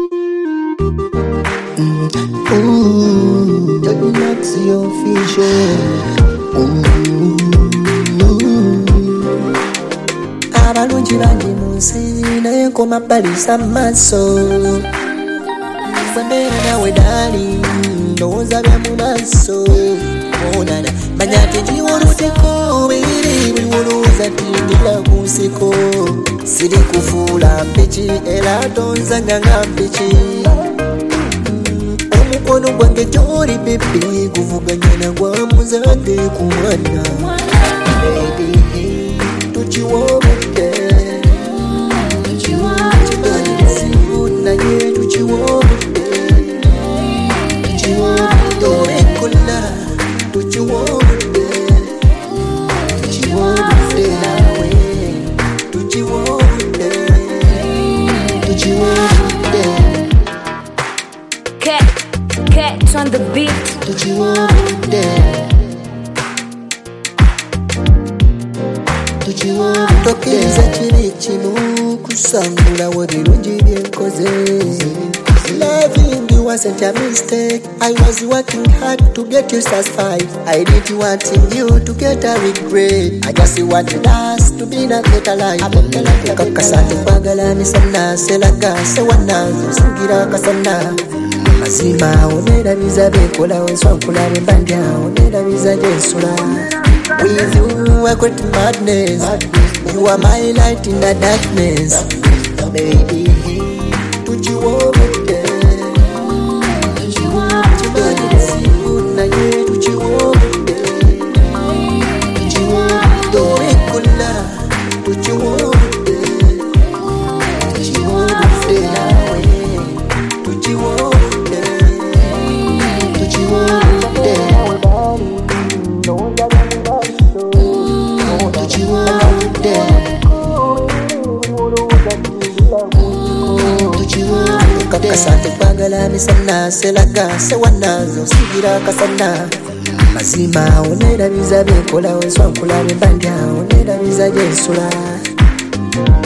Maxi official. Abalungi bangi munsi naye nkoma balisa amaso Fwembeera nawe dali ndowooza bya mu maaso onana manya tegiwoluteko biri buli wolowooza tindira ku nsiko siri kufuula mpiki era tonzanya nga mpiki omukono gwange gy'oli bebbi guvuganya na gwa muzadde ku mwana tukiwobudde tukiwobudde naye tukiwobudde ekkola tukiwobudde tukiwobudde nawe tukiwobudde tukiwobudde Catch on the beat. tukiwobudde tokkiriza kiri kimu kusangulawo birungi byenkoze Loving you wasn't a mistake. I was working hard to get you satisfied. I didn't want you to get a regret. I just wanted us to be in a better life. Kakasate kwagala misana selaga sewana singira kasana mazima onerabiza bekola wenswankula bembandya onerabiza gyensula With you I got madness. You are my light in the darkness. Baby, tukiwobudde naye tukiwobudde ekkola tukiwobudde tukiwobudde nawe tukiwobudde tukiwobudde tukiwobudde kakasate kwagala misana selaga sewanazo sigira kasana mazima onerabiza benkola wenswankula bembandya onerabiza gyensula